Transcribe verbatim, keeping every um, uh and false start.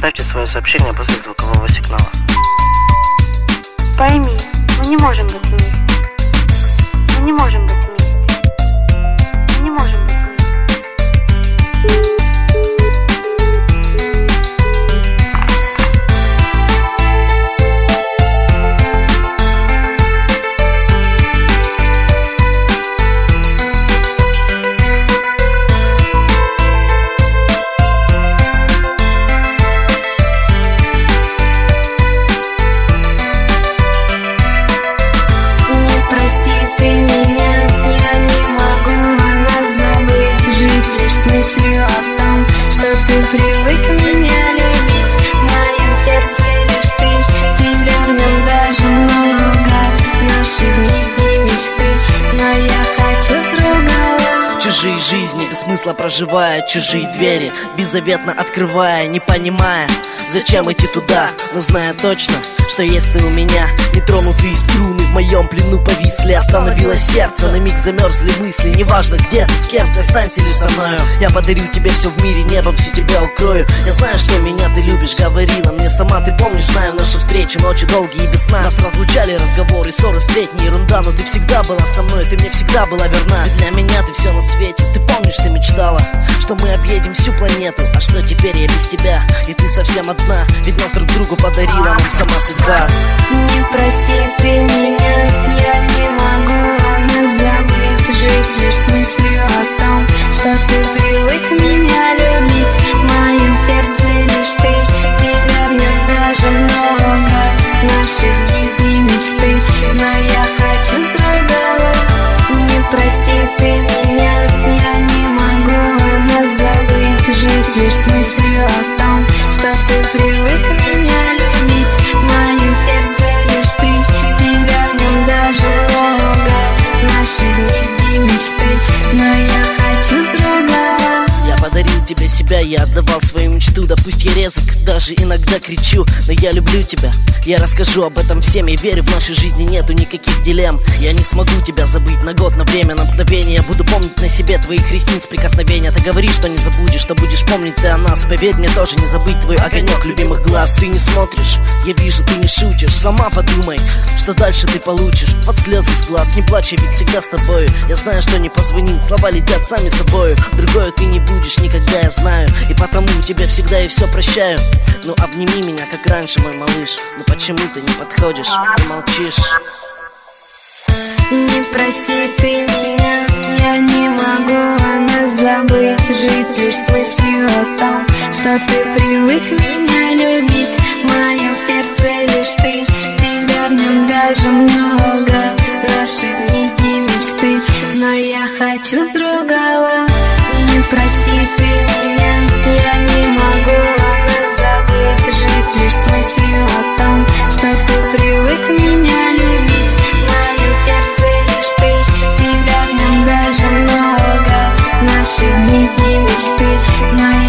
Оставьте свое сообщение после звукового сигнала. Пойми, мы не можем быть вместе. Мы не можем быть вместе. Мы не можем быть вместе. Привык меня любить, в моем сердце лишь ты. Тебя в нем даже много, наши дни и мечты, но я хочу другого. Чужие жизни, без смысла проживая, чужие двери беззаветно открывая, не понимая, зачем идти туда, но зная точно, что есть ты у меня. Нетронутые струны в моем плену повисли. Остановилось сердце, на миг замерзли мысли. Неважно где ты, с кем ты, останься лишь со мною. Я подарю тебе все в мире, небо всю тебя укрою. Я знаю, что меня ты любишь, говорила мне сама. Ты помнишь, знаю наши встречи, ночи долгие и без сна. Нас разлучали разговоры, ссоры, сплетни, ерунда. Но ты всегда была со мной, ты мне всегда была верна. Ведь для меня ты все на свете. Ты помнишь, ты мечтала, что мы объедем всю планету. А что теперь я без тебя, и ты совсем одна. Ведь нас друг другу подарила нам сама судьба. Не проси ты меня, я не могу нас забыть. Жить лишь с мыслью о том, что ты привык меня любить. В моем сердце лишь ты, тебя в нем даже много, наши дни и мечты, но я хочу другого. Не проси ты меня, я не могу нас забыть. Жить лишь с мыслью о том, что ты привык меня любить. В моем сердце лишь ты, тебя в нем даже много, наши дни и мечты, но я хочу другого. Я подарил тебе себя, я отдавал свою мечту. Да пусть я резок, даже иногда кричу, но я люблю тебя, я расскажу об этом всем. Я верю, в нашей жизни нету никаких дилемм. Я не смогу тебя забыть на год, на время, на мгновение. Я буду помнить на себе твоих ресниц прикосновения. Ты говоришь, что не забудешь, что будешь помнить ты о нас. Поверь мне, тоже не забыть твой огонек любимых глаз. Ты не смотришь, я вижу, ты не шутишь. Сама подумай, что дальше ты получишь. Под слезы с глаз, не плачь, я ведь всегда с тобою. Я знаю, что не позвонить, слова летят сами собою. Другое ты не будешь никогда, я знаю, и потому тебе всегда и все прощаю. Ну обними меня, как раньше, мой малыш. Но почему ты не подходишь и молчишь? Не проси ты меня, я не могу нас забыть. Жить лишь с мыслью о том, что ты привык меня любить. В моем сердце лишь ты, тебя в нем даже много, наши дни и мечты, но я хочу другого. Не проси ты меня, я не могу нас забыть. Жить лишь с мыслью о том, что ты привык меня любить. В моем сердце лишь ты, тебя в нем даже много, наши дни и мечты, но